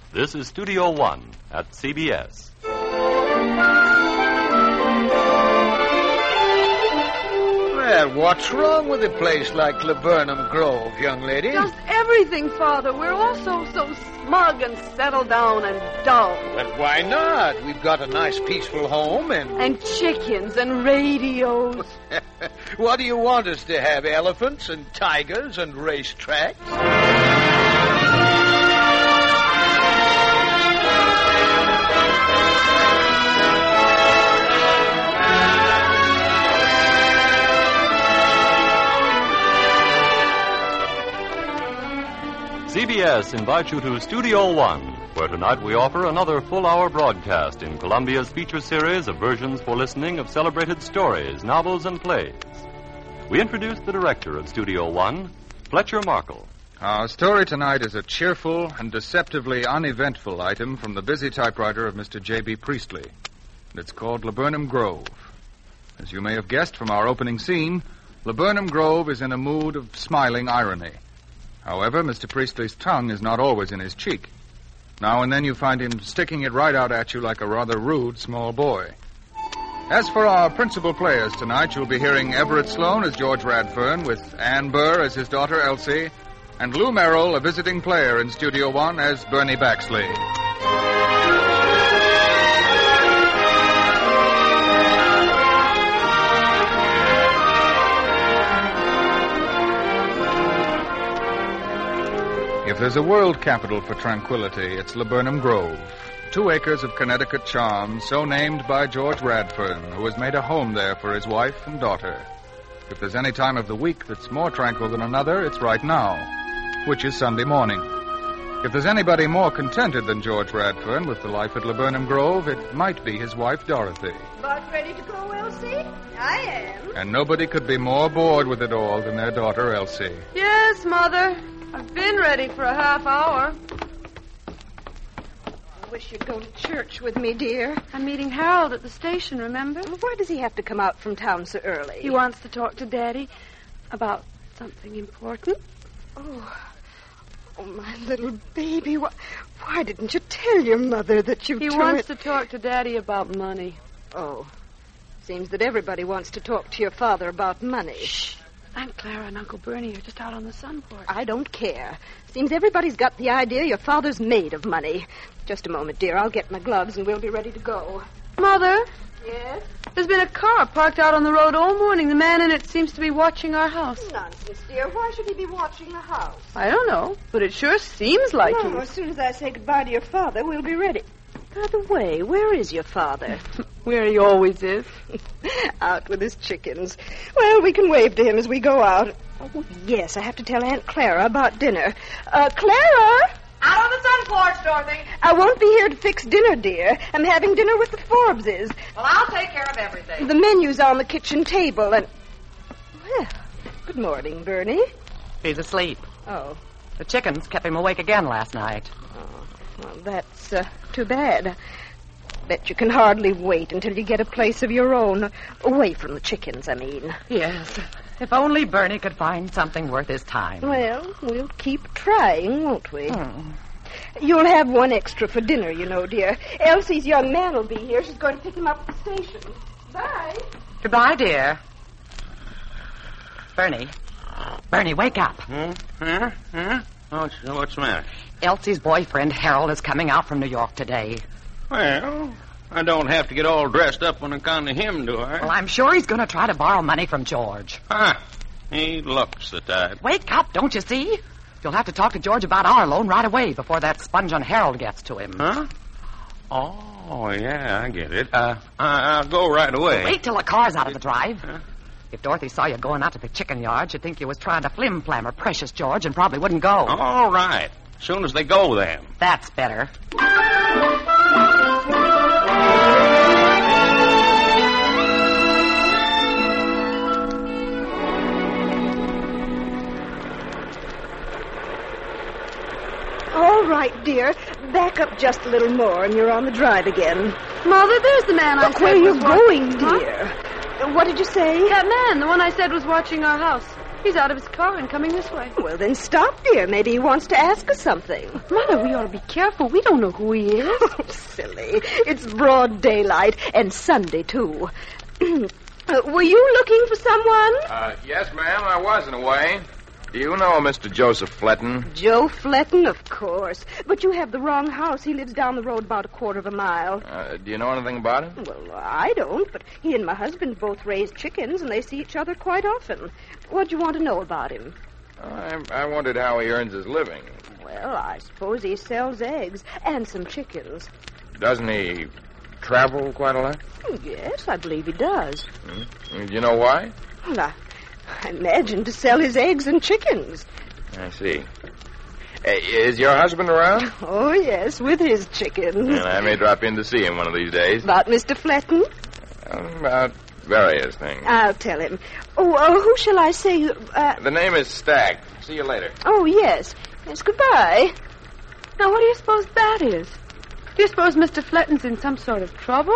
This is Studio One at CBS. Well, what's wrong with a place like Laburnum Grove, young lady? Just everything, Father. We're all so smug and settled down and dull. Well, why not? We've got a nice, peaceful home And chickens and radios. What do you want us to have, elephants and tigers and racetracks? CBS invites you to Studio One, where tonight we offer another full-hour broadcast in Columbia's feature series of versions for listening of celebrated stories, novels, and plays. We introduce the director of Studio One, Fletcher Markle. Our story tonight is a cheerful and deceptively uneventful item from the busy typewriter of Mr. J.B. Priestley. It's called Laburnum Grove. As you may have guessed from our opening scene, Laburnum Grove is in a mood of smiling irony. However, Mr. Priestley's tongue is not always in his cheek. Now and then you find him sticking it right out at you like a rather rude small boy. As for our principal players tonight, you'll be hearing Everett Sloane as George Radfern, with Ann Burr as his daughter Elsie, and Lou Merrill, a visiting player in Studio One, as Bernie Baxley. If there's a world capital for tranquility, it's Laburnum Grove. 2 acres of Connecticut charm, so named by George Radfern, who has made a home there for his wife and daughter. If there's any time of the week that's more tranquil than another, it's right now, which is Sunday morning. If there's anybody more contented than George Radfern with the life at Laburnum Grove, it might be his wife, Dorothy. About ready to go, Elsie? I am. And nobody could be more bored with it all than their daughter, Elsie. Yes, Mother. I've been ready for a half hour. I wish you'd go to church with me, dear. I'm meeting Harold at the station, remember? Why does he have to come out from town so early? He wants to talk to Daddy about something important. Oh, my little baby. Why didn't you tell your mother that you He wants to talk to Daddy about money. Oh, seems that everybody wants to talk to your father about money. Shh. Aunt Clara and Uncle Bernie are just out on the sun porch. I don't care. Seems everybody's got the idea your father's made of money. Just a moment, dear. I'll get my gloves and we'll be ready to go. Mother? Yes? There's been a car parked out on the road all morning. The man in it seems to be watching our house. Nonsense, dear. Why should he be watching the house? I don't know, but it sure seems like No, as soon as I say goodbye to your father, we'll be ready. By the way, where is your father? Where he always is. Out with his chickens. Well, we can wave to him as we go out. Oh, yes, I have to tell Aunt Clara about dinner. Clara! Out on the sun porch, Dorothy. I won't be here to fix dinner, dear. I'm having dinner with the Forbeses. Well, I'll take care of everything. The menu's on the kitchen table, and... Well, good morning, Bernie. He's asleep. Oh. The chickens kept him awake again last night. Oh, well, that's too bad. Bet you can hardly wait until you get a place of your own. Away from the chickens, I mean. Yes. If only Bernie could find something worth his time. Well, we'll keep trying, won't we? You'll have one extra for dinner, you know, dear. Elsie's young man will be here. She's going to pick him up at the station. Bye. Goodbye, dear. Bernie. Bernie, wake up. What's the matter? Elsie's boyfriend, Harold, is coming out from New York today. Well, I don't have to get all dressed up on account of him, do I? Well, I'm sure he's going to try to borrow money from George. He looks the type. Wake up, don't you see? You'll have to talk to George about our loan right away before that sponge on Harold gets to him. Huh? Oh, yeah, I get it. I'll go right away. Wait till the car's out of the drive. If Dorothy saw you going out to the chicken yard, she'd think you was trying to flim-flam her precious George and probably wouldn't go. All right. As soon as they go, then. That's better. All right, dear. Back up just a little more and you're on the drive again. Mother, there's the man I Look said where you're was going, watching. dear. What did you say? That man, the one I said was watching our house. He's out of his car and coming this way. Well, then stop, dear. Maybe he wants to ask us something. Mother, we ought to be careful. We don't know who he is. Oh, silly. It's broad daylight, and Sunday, too. Were you looking for someone? Yes, ma'am, I was in a way. Do you know Mr. Joseph Fletton? Joe Fletton, of course. But you have the wrong house. He lives down the road about a quarter of a mile. Do you know anything about him? Well, I don't, but he and my husband both raise chickens, and they see each other quite often. What do you want to know about him? I wondered how he earns his living. Well, I suppose he sells eggs and some chickens. Doesn't he travel quite a lot? Yes, I believe he does. Do you know why? Well, I imagine to sell his eggs and chickens. I see. Is your husband around? Oh, yes, with his chickens. And I may drop in to see him one of these days. About Mr. Fletton? About various things. I'll tell him. Oh, who shall I say? The name is Stagg. See you later. Oh, yes. Yes, goodbye. Now, what do you suppose that is? Do you suppose Mr. Fletton's in some sort of trouble?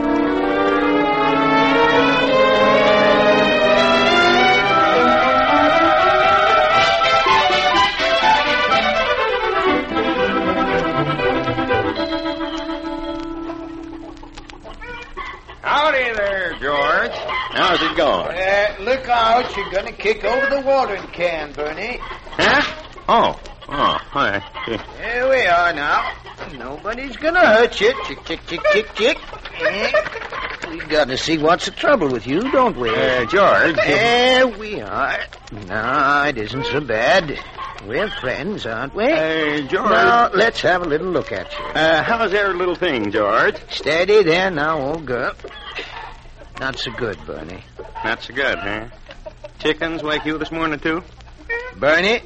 Howdy there, George. How's it going? Look out. You're going to kick over the watering can, Bernie. Huh? Oh, hi. Here we are now. Nobody's going to hurt you. Chick, chick, chick, chick, chick. We've got to see what's the trouble with you, don't we? George. There we are. No, it isn't so bad. We're friends, aren't we? George. Now, let's have a little look at you. How's every little thing, George? Steady there now, old girl. Not so good, Bernie. Not so good, huh? Chickens wake you this morning, too? Bernie,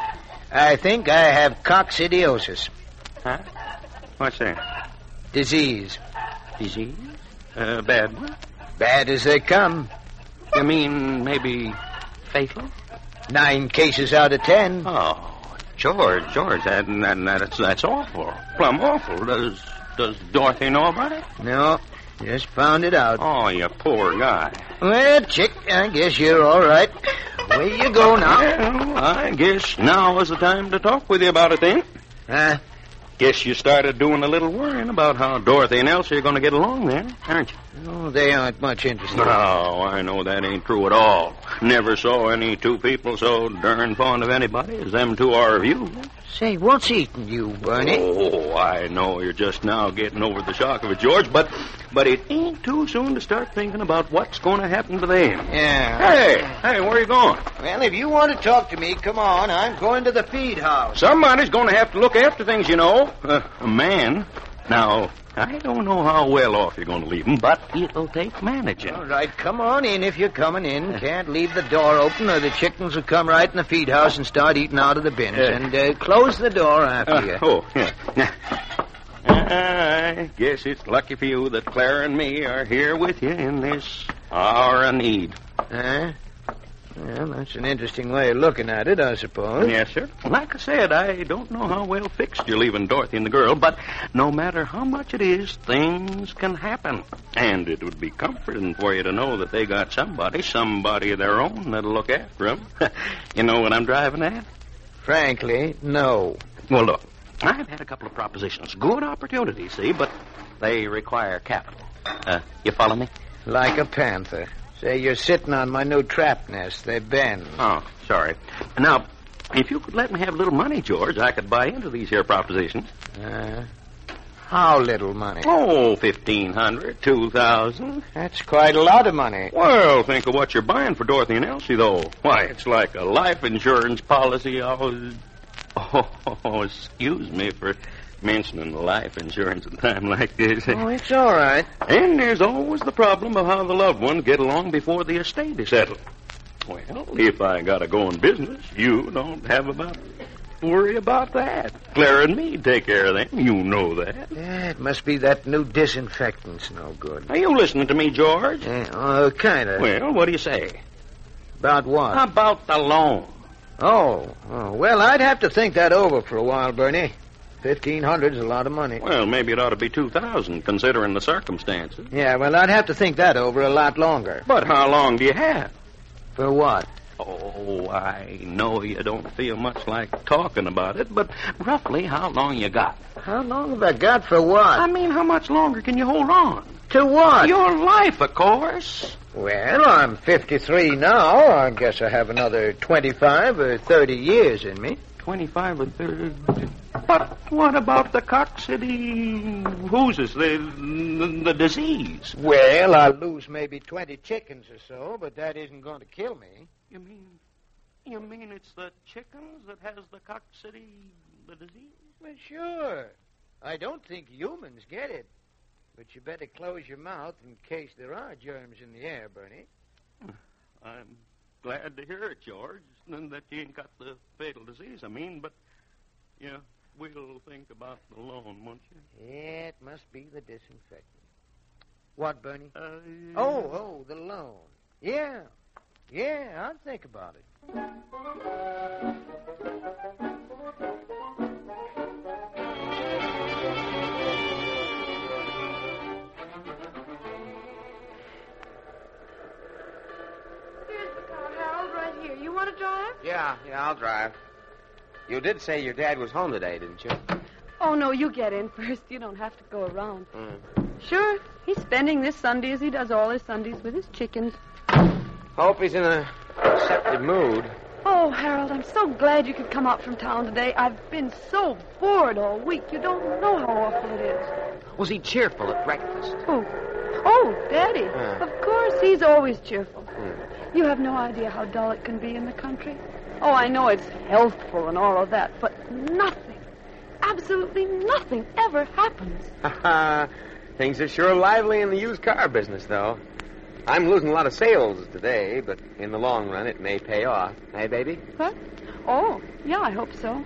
I think I have coccidiosis. Huh? What's that? Disease. Disease? Bad one? Bad as they come. You mean maybe fatal? 9 cases out of 10. Oh, George, that's awful. Plumb awful. Does Dorothy know about it? No, just found it out. Oh, you poor guy. Well, Chick, I guess you're all right. Where you go now? Well, I guess now is the time to talk with you about it then. Huh? Guess you started doing a little worrying about how Dorothy and Elsie are going to get along then, aren't you? Oh, they aren't much interested. No, I know that ain't true at all. Never saw any two people so darn fond of anybody as them two are of you. Say, what's eating you, Bernie? Oh, I know you're just now getting over the shock of it, George, but it ain't too soon to start thinking about what's going to happen to them. Yeah. Hey, where are you going? Well, if you want to talk to me, come on. I'm going to the feed house. Somebody's going to have to look after things, you know. A man. Now, I don't know how well off you're going to leave them, but it'll take managing. All right, come on in if you're coming in. Can't leave the door open or the chickens will come right in the feed house and start eating out of the bins. And close the door after you. Oh, yeah. I guess it's lucky for you that Clara and me are here with you in this hour of need. Huh? Well, that's an interesting way of looking at it, I suppose. Yes, sir. Like I said, I don't know how well fixed you're leaving Dorothy and the girl, but no matter how much it is, things can happen. And it would be comforting for you to know that they got somebody of their own that'll look after them. You know what I'm driving at? Frankly, no. Well, look, I've had a couple of propositions. Good opportunities, see, but they require capital. You follow me? Like a panther. Say, you're sitting on my new trap nest. They bend. Oh, sorry. Now, if you could let me have a little money, George, I could buy into these here propositions. How little money? Oh, $1,500, $2,000. That's quite a lot of money. Well, think of what you're buying for Dorothy and Elsie, though. Why, it's like a life insurance policy. Oh, excuse me for mentioning life insurance at a time like this. Oh, it's all right. And there's always the problem of how the loved ones get along before the estate is settled. Well, if I got a going business, you don't have to worry about that. Clara and me take care of them. You know that. Yeah, it must be that new disinfectant's no good. Are you listening to me, George? Kind of. Well, what do you say? About what? About the loan. Oh, well, I'd have to think that over for a while, Bernie. $1,500's a lot of money. Well, maybe it ought to be $2,000, considering the circumstances. Yeah, well, I'd have to think that over a lot longer. But how long do you have? For what? Oh, I know you don't feel much like talking about it, but roughly how long you got? How long have I got for what? I mean, how much longer can you hold on? To what? Your life, of course. Well, I'm 53 now. I guess I have another 25 or 30 years in me. 25 or 30. But what about the coccidiasis, the disease? Well, I'll lose maybe 20 chickens or so, but that isn't going to kill me. You mean it's the chickens that has the the disease? Well, sure. I don't think humans get it. But you better close your mouth in case there are germs in the air, Bernie. I'm glad to hear it, George, that you ain't got the fatal disease, but you will think about the loan, won't you? Yeah, it must be the disinfectant. What, Bernie? Oh, the loan. Yeah, I'll think about it. You want to drive? Yeah, I'll drive. You did say your dad was home today, didn't you? Oh, no, you get in first. You don't have to go around. Sure, he's spending this Sunday as he does all his Sundays with his chickens. Hope he's in a receptive mood. Oh, Harold, I'm so glad you could come up from town today. I've been so bored all week. You don't know how awful it is. Was he cheerful at breakfast? Who? Oh, Daddy. Of course, he's always cheerful. You have no idea how dull it can be in the country. Oh, I know it's healthful and all of that, but nothing, absolutely nothing ever happens. Things are sure lively in the used car business, though. I'm losing a lot of sales today, but in the long run, it may pay off. Hey, baby? What? Oh, yeah, I hope so.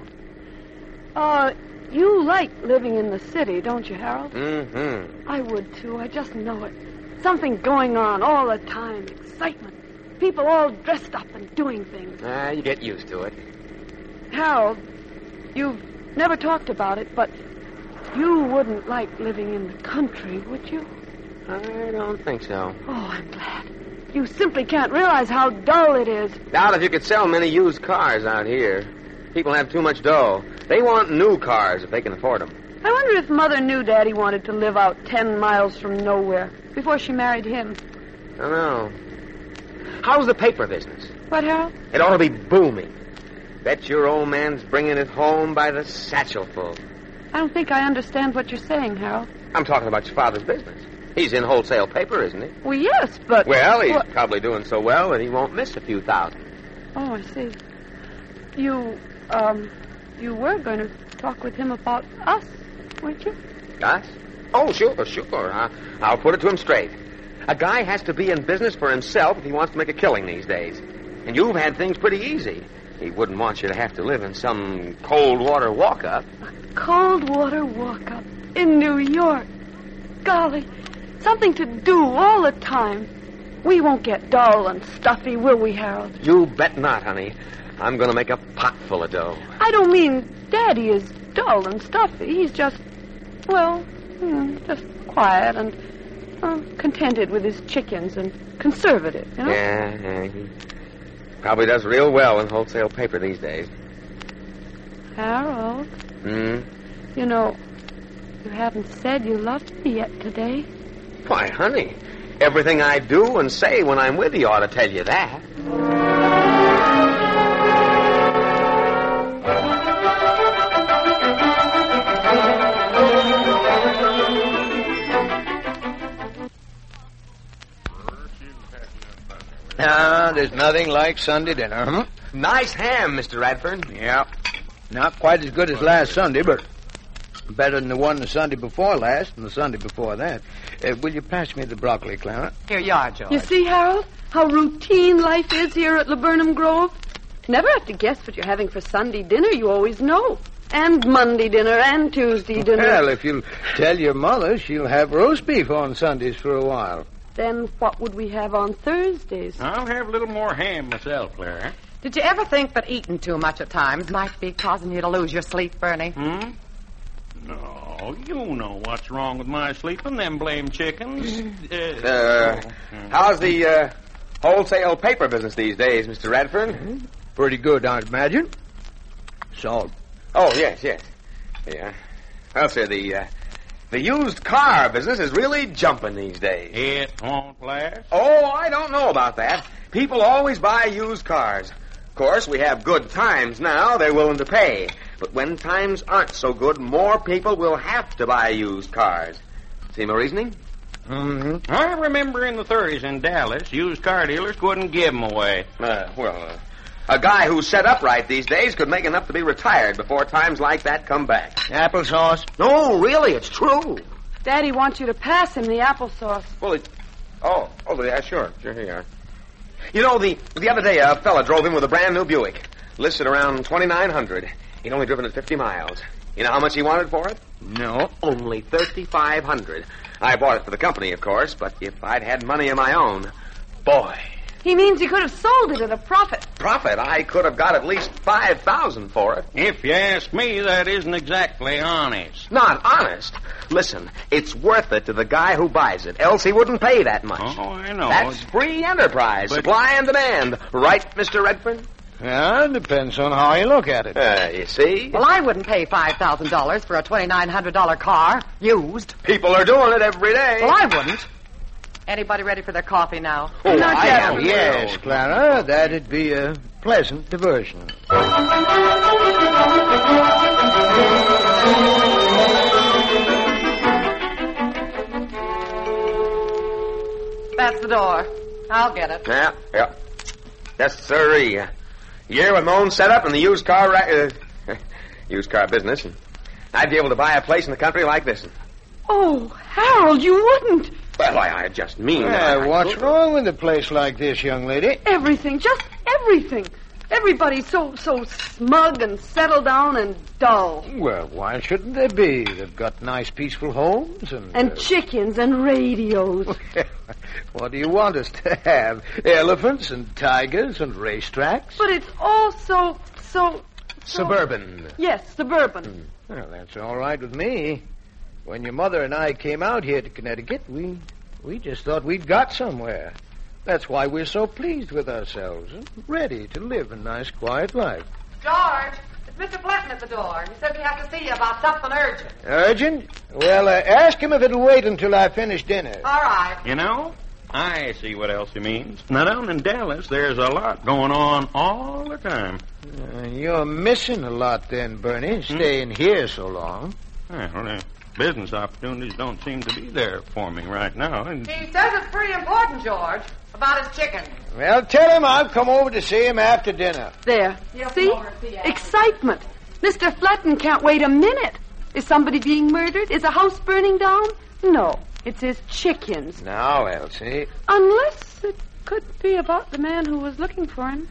You like living in the city, don't you, Harold? Mm-hmm. I would, too. I just know it. Something going on all the time. Excitement. People all dressed up and doing things. You get used to it. Harold, you've never talked about it, but you wouldn't like living in the country, would you? I don't think so. Oh, I'm glad. You simply can't realize how dull it is. Doubt if you could sell many used cars out here. People have too much dough. They want new cars if they can afford them. I wonder if Mother knew Daddy wanted to live out 10 miles from nowhere before she married him. I don't know. How's the paper business? What, Harold? It ought to be booming. Bet your old man's bringing it home by the satchelful. I don't think I understand what you're saying, Harold. I'm talking about your father's business. He's in wholesale paper, isn't he? Well, yes, but... Well, he's probably doing so well that he won't miss a few thousand. Oh, I see. You were going to talk with him about us, weren't you? Us? Oh, sure. I'll put it to him straight. A guy has to be in business for himself if he wants to make a killing these days. And you've had things pretty easy. He wouldn't want you to have to live in some cold water walk-up. A cold water walk-up in New York. Golly, something to do all the time. We won't get dull and stuffy, will we, Harold? You bet not, honey. I'm going to make a pot full of dough. I don't mean Daddy is dull and stuffy. He's just, just quiet and contented with his chickens and conservative, you know? Yeah, he probably does real well in wholesale paper these days. Harold? You know, you haven't said you loved me yet today. Why, honey, everything I do and say when I'm with you ought to tell you that. There's nothing like Sunday dinner, huh? Nice ham, Mr. Radford. Yeah. Not quite as good as last Sunday, but better than the one the Sunday before last and the Sunday before that. Will you pass me the broccoli, Clara? Here you are, George. You see, Harold, how routine life is here at Laburnum Grove? Never have to guess what you're having for Sunday dinner. You always know. And Monday dinner and Tuesday dinner. Well, if you'll tell your mother, she'll have roast beef on Sundays for a while. Then what would we have on Thursdays? I'll have a little more ham myself, Clara. Did you ever think that eating too much at times might be causing you to lose your sleep, Bernie? No, you know what's wrong with my sleeping, them blame chickens. How's the Wholesale paper business these days, Mr. Radford. Pretty good, I'd imagine. Salt. Oh, yes. Yeah. Well, sir, the used car business is really jumping these days. It won't last. Oh, I don't know about that. People always buy used cars. Of course, we have good times now. They're willing to pay. But when times aren't so good, more people will have to buy used cars. See my reasoning? Mm-hmm. I remember in the 30s in Dallas, used car dealers wouldn't give them away. A guy who's set up right these days could make enough to be retired before times like that come back. Applesauce? No, really, it's true. Daddy wants you to pass him the applesauce. Well, yeah, sure, here you are. You know, the other day, a fella drove in with a brand new Buick, listed around $2,900. He'd only driven it 50 miles. You know how much he wanted for it? No. Only $3,500. I bought it for the company, of course, but if I'd had money of my own, boy. He means you could have sold it at a profit. Profit? I could have got at least $5,000 for it. If you ask me, that isn't exactly honest. Not honest? Listen, it's worth it to the guy who buys it, else he wouldn't pay that much. Oh, I know. That's free enterprise, supply and demand. Right, Mr. Redford? Yeah, depends on how you look at it. You see? Well, I wouldn't pay $5,000 for a $2,900 car, used. People are doing it every day. Well, I wouldn't. Anybody ready for their coffee now? Oh, Not I yet. am. Yes, Clara, that'd be a pleasant diversion. That's the door. I'll get it. Yeah. Yes, sirree. Year with my own setup in the used car business. And I'd be able to buy a place in the country like this. Oh, Harold, you wouldn't. Well, I just mean that. What's wrong with a place like this, young lady? Everything, just everything. Everybody's so smug and settled down and dull. Well, why shouldn't they be? They've got nice, peaceful homes And chickens and radios. What do you want us to have? Elephants and tigers and racetracks? But it's all so... Suburban. Yes, suburban. Well, that's all right with me. When your mother and I came out here to Connecticut, we just thought we'd got somewhere. That's why we're so pleased with ourselves and ready to live a nice, quiet life. George, it's Mr. Fletton at the door. He said we have to see you about something urgent. Urgent? Well, ask him if it'll wait until I finish dinner. All right. You know, I see what Elsie means. Now, down in Dallas, there's a lot going on all the time. You're missing a lot then, Bernie, staying here so long. Well, business opportunities don't seem to be there for me right now. And He says it's pretty important, George, about his chicken. Well, tell him I'll come over to see him after dinner. There. He'll See? come over and see Al. Excitement. Mr. Fletton can't wait a minute. Is somebody being murdered? Is a house burning down? No. It's his chickens. Now, Elsie. Unless it could be about the man who was looking for him.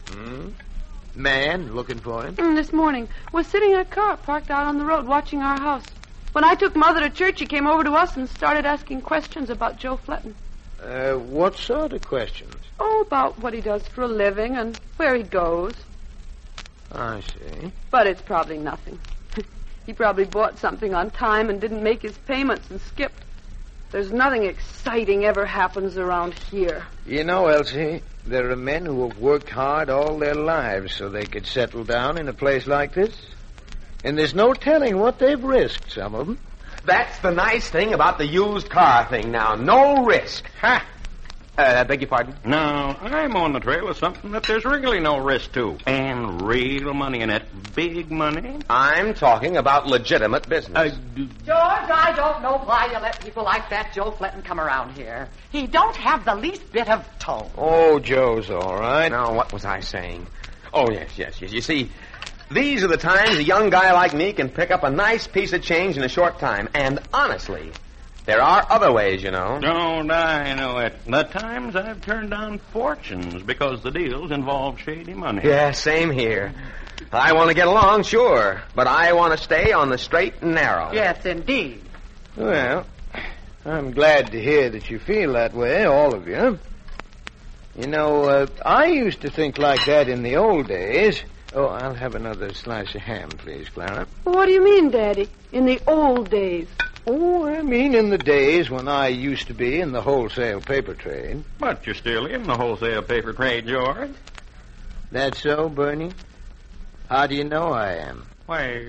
Man looking for him? This morning. Was sitting in a car parked out on the road watching our house. When I took Mother to church, he came over to us and started asking questions about Joe Fletton. What sort of questions? Oh, about what he does for a living and where he goes. I see. But it's probably nothing. He probably bought something on time and didn't make his payments and skipped. There's nothing exciting ever happens around here. You know, Elsie, there are men who have worked hard all their lives so they could settle down in a place like this. And there's no telling what they've risked, some of them. That's the nice thing about the used car thing now. No risk. Ha! I beg your pardon? now, I'm on the trail of something that there's really no risk to. And real money in it. Big money. I'm talking about legitimate business. George, I don't know why you let people like that Joe Fletton come around here. He don't have the least bit of tone. Oh, Joe's all right. Now, what was I saying? Oh, yes. You see, these are the times a young guy like me can pick up a nice piece of change in a short time. And honestly, there are other ways, you know. Don't I know it. The times I've turned down fortunes because the deals involve shady money. Yeah, same here. I want to get along, sure, but I want to stay on the straight and narrow. Yes, indeed. Well, I'm glad to hear that you feel that way, all of you. You know, I used to think like that in the old days. Oh, I'll have another slice of ham, please, Clara. What do you mean, Daddy? In the old days? Oh, I mean in the days when I used to be in the wholesale paper trade. But you're still in the wholesale paper trade, George. That so, Bernie? How do you know I am? Why,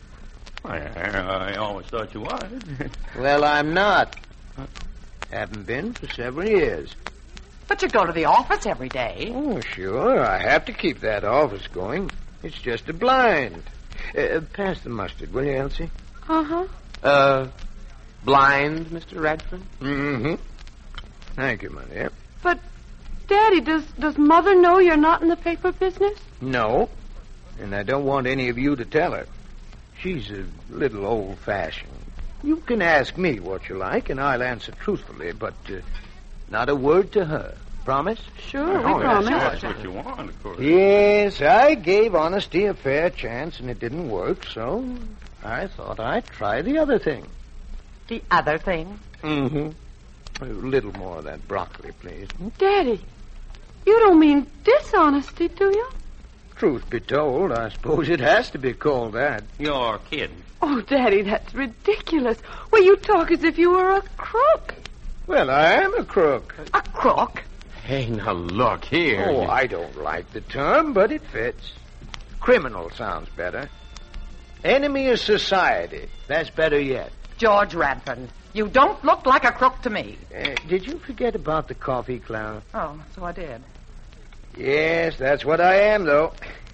I always thought you was. Well, I'm not. Haven't been for several years. But you go to the office every day. Oh, sure. I have to keep that office going. It's just a blind. Pass the mustard, will you, Elsie? Uh-huh. Blind, Mr. Radford? Mm-hmm. Thank you, my dear. But, Daddy, does Mother know you're not in the paper business? No. And I don't want any of you to tell her. She's a little old-fashioned. You can ask me what you like, and I'll answer truthfully, but not a word to her. Promise? Sure, we promise. That's what you want, of course. Yes, I gave honesty a fair chance, and it didn't work, so I thought I'd try the other thing. The other thing? Mm-hmm. A little more of that broccoli, please. Daddy, you don't mean dishonesty, do you? Truth be told, I suppose it has to be called that. You're kidding. Oh, Daddy, that's ridiculous. Well, you talk as if you were a crook. Well, I am a crook. A crook? Hey, now look here. Oh, I don't like the term, but it fits. Criminal sounds better. Enemy of society. That's better yet. George Radford, you don't look like a crook to me. Did you forget about the coffee, Clara? Oh, so I did. Yes, that's what I am, though.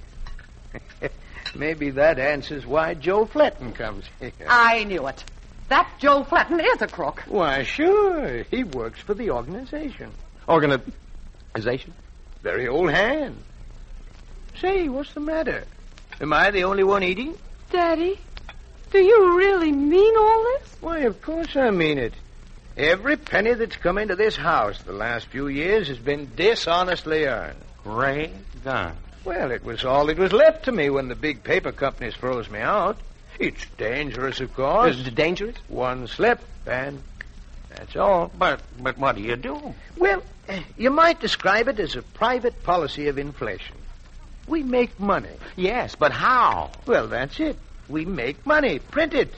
Maybe that answers why Joe Fletton comes here. I knew it. That Joe Fletton is a crook. Why, sure. He works for the organization. Organization? Very old hand. Say, what's the matter? Am I the only one eating? Daddy, do you really mean all this? Why, of course I mean it. Every penny that's come into this house the last few years has been dishonestly earned. Great gun. Well, it was all that was left to me when the big paper companies froze me out. It's dangerous, of course. Is it dangerous? One slip, and that's all. But what do you do? Well, you might describe it as a private policy of inflation. We make money. Yes, but how? Well, that's it. We make money. Print it.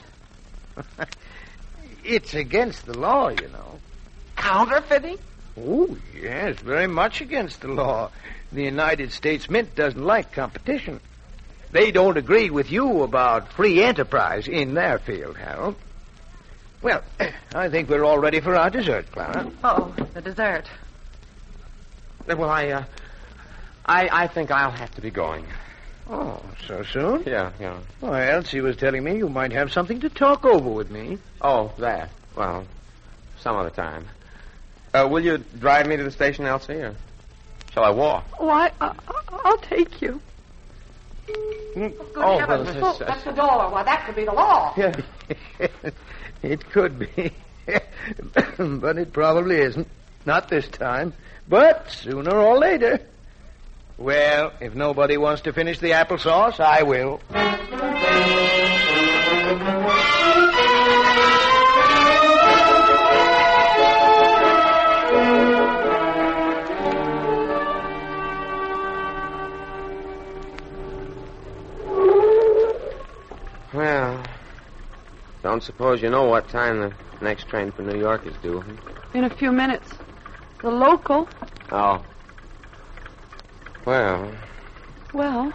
It's against the law, you know. Counterfeiting? Oh, yes, very much against the law. The United States Mint doesn't like competition. They don't agree with you about free enterprise in their field, Harold. Well, I think we're all ready for our dessert, Clara. Oh, the dessert. Well, I think I'll have to be going. Oh, so soon? Yeah. Why, Elsie was telling me you might have something to talk over with me. Oh, that. Well, some other time. Will you drive me to the station, Elsie, or shall I walk? Oh, I'll take you. Good heavens. well, That's the door. Why, that could be the law. Yeah. It could be. But it probably isn't. Not this time. But sooner or later. Well, if nobody wants to finish the applesauce, I will. Well, don't suppose you know what time the next train for New York is due, huh? In a few minutes. The local. Oh. Well,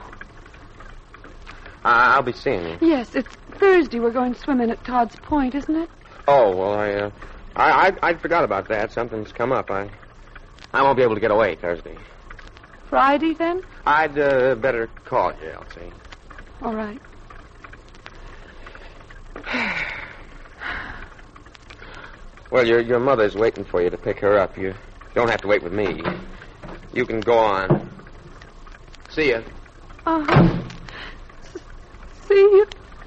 I'll be seeing you. yes, it's Thursday. We're going swimming at Todd's Point, isn't it? Oh, well, I forgot about that. Something's come up. I won't be able to get away Thursday. Friday, then? I'd better call you, Elsie. All right. Well, your mother's waiting for you to pick her up. You don't have to wait with me. You can go on. See ya. Uh-huh. See you.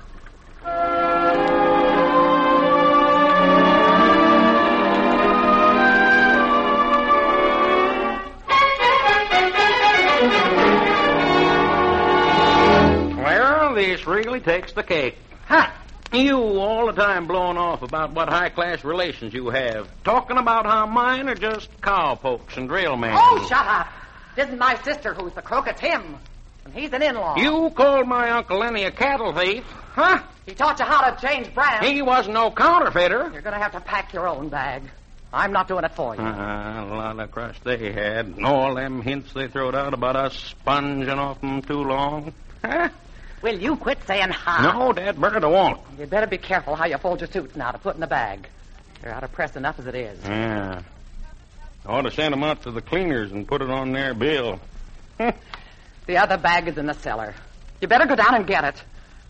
Well, this really takes the cake. Ha! You all the time blowing off about what high-class relations you have. Talking about how mine are just cowpokes and drill men. Oh, shut up. It isn't my sister who's the crook. It's him. And he's an in-law. You called my Uncle Lenny a cattle thief? Huh? He taught you how to change brands. He wasn't no counterfeiter. You're going to have to pack your own bag. I'm not doing it for you. A lot of crush they had. And all them hints they throwed out about us sponging off them too long. Huh? Will you quit saying hi? No, Dad Bird, I won't. You'd better be careful how you fold your suits now to put in the bag. You're out of press enough as it is. Yeah. I ought to send them out to the cleaners and put it on their bill. The other bag is in the cellar. You better go down and get it.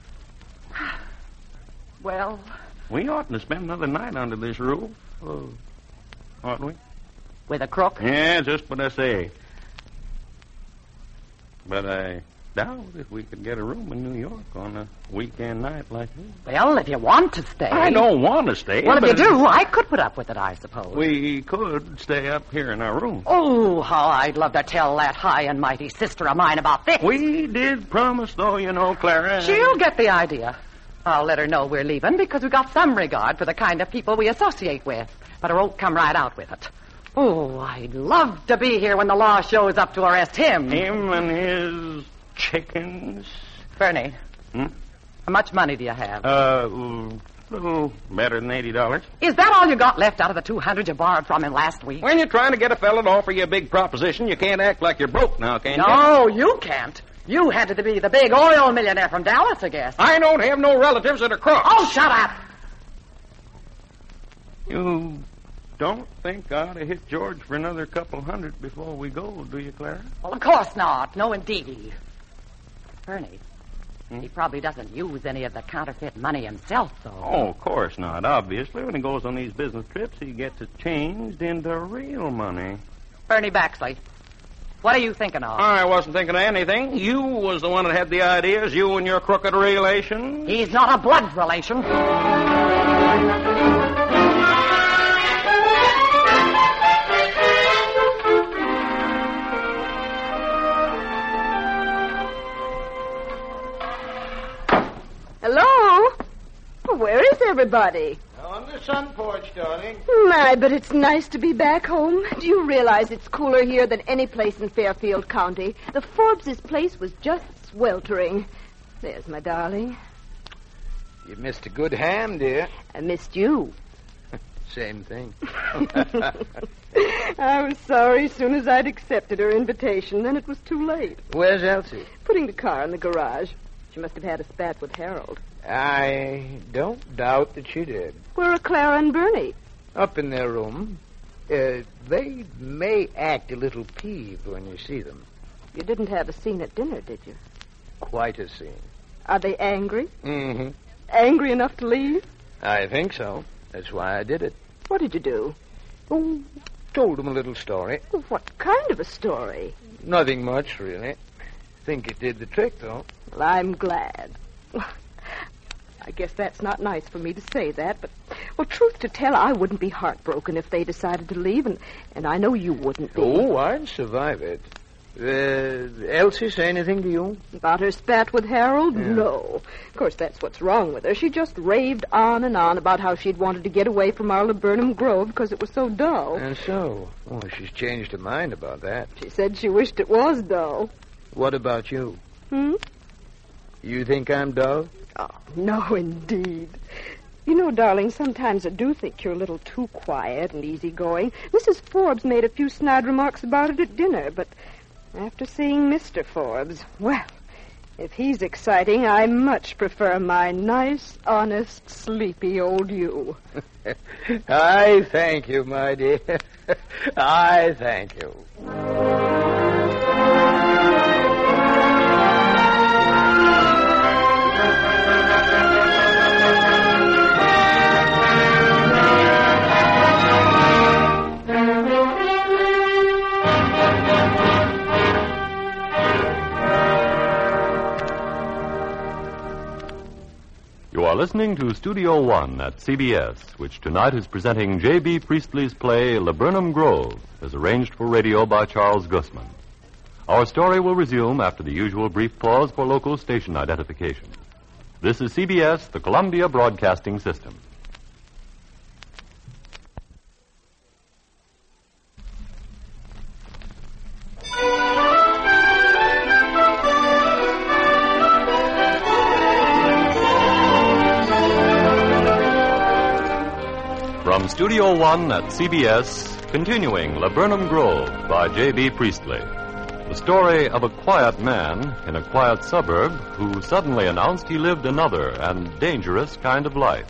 Well... We oughtn't to spend another night under this roof. Oughtn't we? With a crook? Yeah, just what I say. But I doubt if we could get a room in New York on a weekend night like this. Well, if you want to stay... I don't want to stay. Well, if you do, I could put up with it, I suppose. We could stay up here in our room. Oh, how I'd love to tell that high and mighty sister of mine about this. We did promise, though, you know, Clara. She'll get the idea. I'll let her know we're leaving because we've got some regard for the kind of people we associate with. But I won't come right out with it. Oh, I'd love to be here when the law shows up to arrest him. Him and his chickens. Bernie, how much money do you have? A little better than $80. Is that all you got left out of the $200 you borrowed from him last week? When you're trying to get a fella to offer you a big proposition, you can't act like you're broke now, can you? No, you can't. You had to be the big oil millionaire from Dallas, I guess. I don't have no relatives that are crooks. Oh, shut up! You don't think I ought to hit George for another couple hundred before we go, do you, Clara? Well, of course not. No, indeed. Bernie, he probably doesn't use any of the counterfeit money himself, though. Oh, of course not. Obviously, when he goes on these business trips, he gets it changed into real money. Bernie Baxley, what are you thinking of? I wasn't thinking of anything. You was the one that had the ideas, you and your crooked relation. He's not a blood relation. Hello? Where is everybody? On the sun porch, darling. My, but it's nice to be back home. Do you realize it's cooler here than any place in Fairfield County? The Forbes' place was just sweltering. There's my darling. You missed a good ham, dear. I missed you. Same thing. I was sorry as soon as I'd accepted her invitation. Then it was too late. Where's Elsie? Putting the car in the garage. She must have had a spat with Harold. I don't doubt that she did. Where are Clara and Bernie? Up in their room. They may act a little peeved when you see them. You didn't have a scene at dinner, did you? Quite a scene. Are they angry? Mm-hmm. Angry enough to leave? I think so. That's why I did it. What did you do? Oh, told them a little story. What kind of a story? Nothing much, really. Think it did the trick, though. Well, I'm glad. I guess that's not nice for me to say that, but, well, truth to tell, I wouldn't be heartbroken if they decided to leave, and I know you wouldn't be. Oh, I'd survive it. Elsie say anything to you? About her spat with Harold? Yeah. No. Of course, that's what's wrong with her. She just raved on and on about how she'd wanted to get away from our Laburnum Grove because it was so dull. And so? Oh, she's changed her mind about that. She said she wished it was dull. What about you? Hmm? You think I'm dull? Oh, no, indeed. You know, darling, sometimes I do think you're a little too quiet and easygoing. Mrs. Forbes made a few snide remarks about it at dinner, but after seeing Mr. Forbes, well, if he's exciting, I much prefer my nice, honest, sleepy old you. I thank you, my dear. I thank you. You are listening to Studio One at CBS, which tonight is presenting J.B. Priestley's play Laburnum Grove, as arranged for radio by Charles Gussman. Our story will resume after the usual brief pause for local station identification. This is CBS, the Columbia Broadcasting System. From Studio One at CBS, continuing Laburnum Grove by J.B. Priestley. The story of a quiet man in a quiet suburb who suddenly announced he lived another and dangerous kind of life.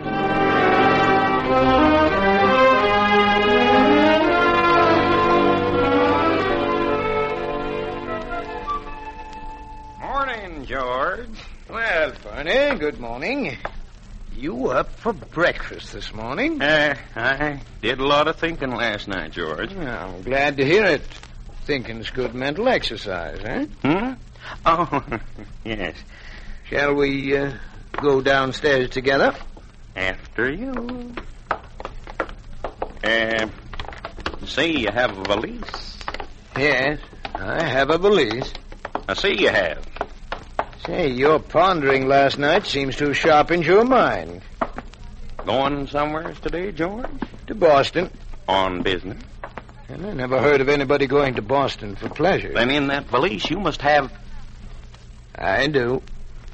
Morning, George. Well, Barney, good morning. You up for breakfast this morning? I did a lot of thinking last night, George. Well, I'm glad to hear it. Thinking's good mental exercise, eh? Oh, yes. Shall we go downstairs together? After you. See, you have a valise. Yes, I have a valise. I see you have. Say, your pondering last night seems to have sharpened your mind. Going somewhere today, George? To Boston. On business? And I never heard of anybody going to Boston for pleasure. Then in that valise you must have... I do.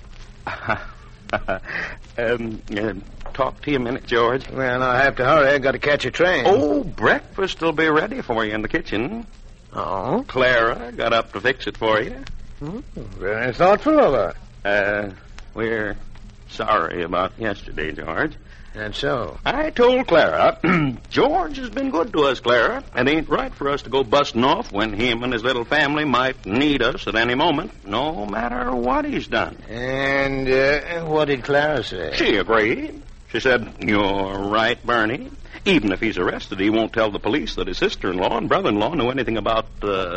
Talk to you a minute, George. Well, I'll have to hurry. I've got to catch a train. Oh, breakfast will be ready for you in the kitchen. Oh? Clara got up to fix it for you. Very thoughtful of her. We're sorry about yesterday, George. That's so. I told Clara, George has been good to us, Clara. It ain't right for us to go busting off when him and his little family might need us at any moment, no matter what he's done. And what did Clara say? She agreed. She said, you're right, Bernie. Even if he's arrested, he won't tell the police that his sister-in-law and brother-in-law knew anything about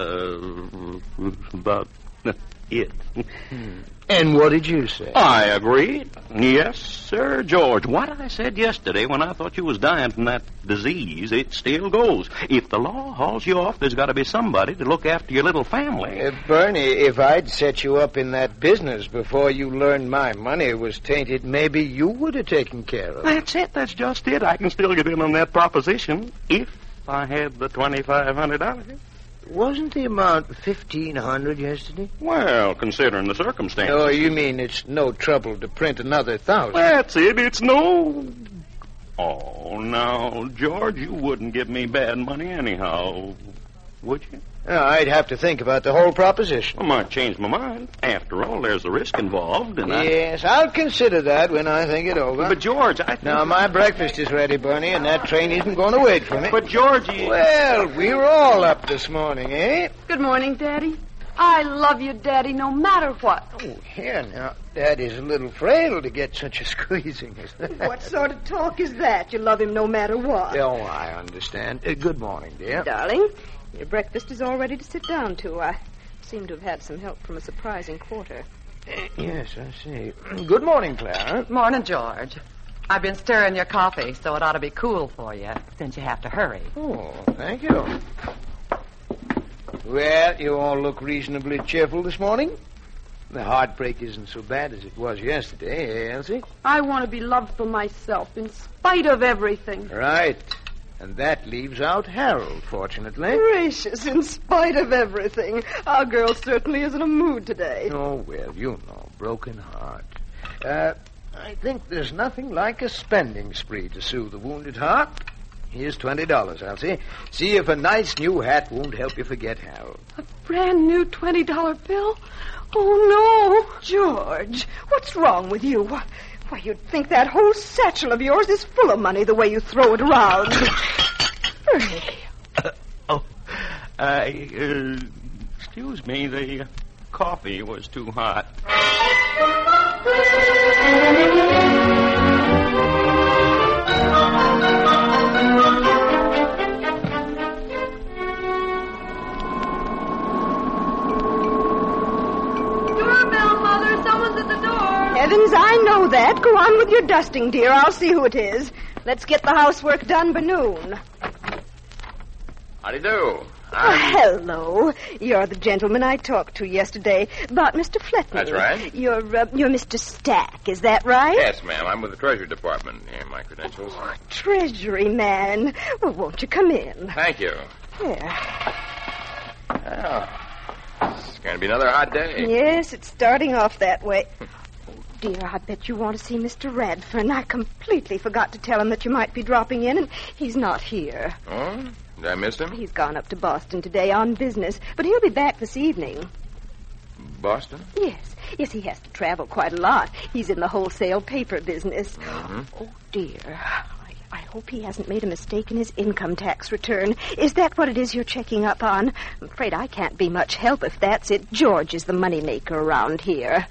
it. And what did you say? I agreed. Yes, sir, George. What I said yesterday when I thought you was dying from that disease, it still goes. If the law hauls you off, there's got to be somebody to look after your little family. Bernie, if I'd set you up in that business before you learned my money was tainted, maybe you would have taken care of it. That's it. That's just it. I can still get in on that proposition if I had the $2,500. Wasn't the amount $1,500 yesterday? Well, considering the circumstances. Oh, you mean it's no trouble to print another 1,000? That's it. It's no... Oh, now, George, you wouldn't give me bad money anyhow, would you? I'd have to think about the whole proposition. I might change my mind. After all, there's a risk involved, and Yes, I'll consider that when I think it over. But, George, I think... Now, my breakfast is ready, Bernie, and that train isn't going to wait for me. But, Georgie... Well, we were all up this morning, eh? Good morning, Daddy. I love you, Daddy, no matter what. Oh, here now. Daddy's a little frail to get such a squeezing as that. What sort of talk is that? You love him no matter what. Oh, I understand. Good morning, dear. Darling, your breakfast is all ready to sit down to. I seem to have had some help from a surprising quarter. Yes, I see. Good morning, Clara. Morning, George. I've been stirring your coffee, so it ought to be cool for you, since you have to hurry. Oh, thank you. Well, you all look reasonably cheerful this morning. The heartbreak isn't so bad as it was yesterday, eh, Elsie? I want to be loved for myself, in spite of everything. Right. And that leaves out Harold, fortunately. Gracious, in spite of everything. Our girl certainly is in a mood today. Oh, well, you know, broken heart. I think there's nothing like a spending spree to soothe a wounded heart. Here's $20, Elsie. See if a nice new hat won't help you forget Harold. A brand new $20 bill? Oh, no. George, what's wrong with you? Why, you'd think that whole satchel of yours is full of money the way you throw it around. Ernie. Excuse me, the coffee was too hot. Doorbell, Mother. Someone's at the door. Heavens, I know that. Go on with your dusting, dear. I'll see who it is. Let's get the housework done by noon. How do you do? Hello. You're the gentleman I talked to yesterday about Mr. Fletney. That's right. You're Mr. Stack, is that right? Yes, ma'am. I'm with the Treasury Department. Here, my credentials. Oh, Treasury man. Well, won't you come in? Thank you. Here. Well, it's going to be another hot day. Yes, it's starting off that way. dear, I bet you want to see Mr. Radford. I completely forgot to tell him that you might be dropping in, and he's not here. Oh? Did I miss him? He's gone up to Boston today on business, but he'll be back this evening. Boston? Yes, he has to travel quite a lot. He's in the wholesale paper business. Mm-hmm. Oh, dear. I hope he hasn't made a mistake in his income tax return. Is that what it is you're checking up on? I'm afraid I can't be much help if that's it. George is the moneymaker around here.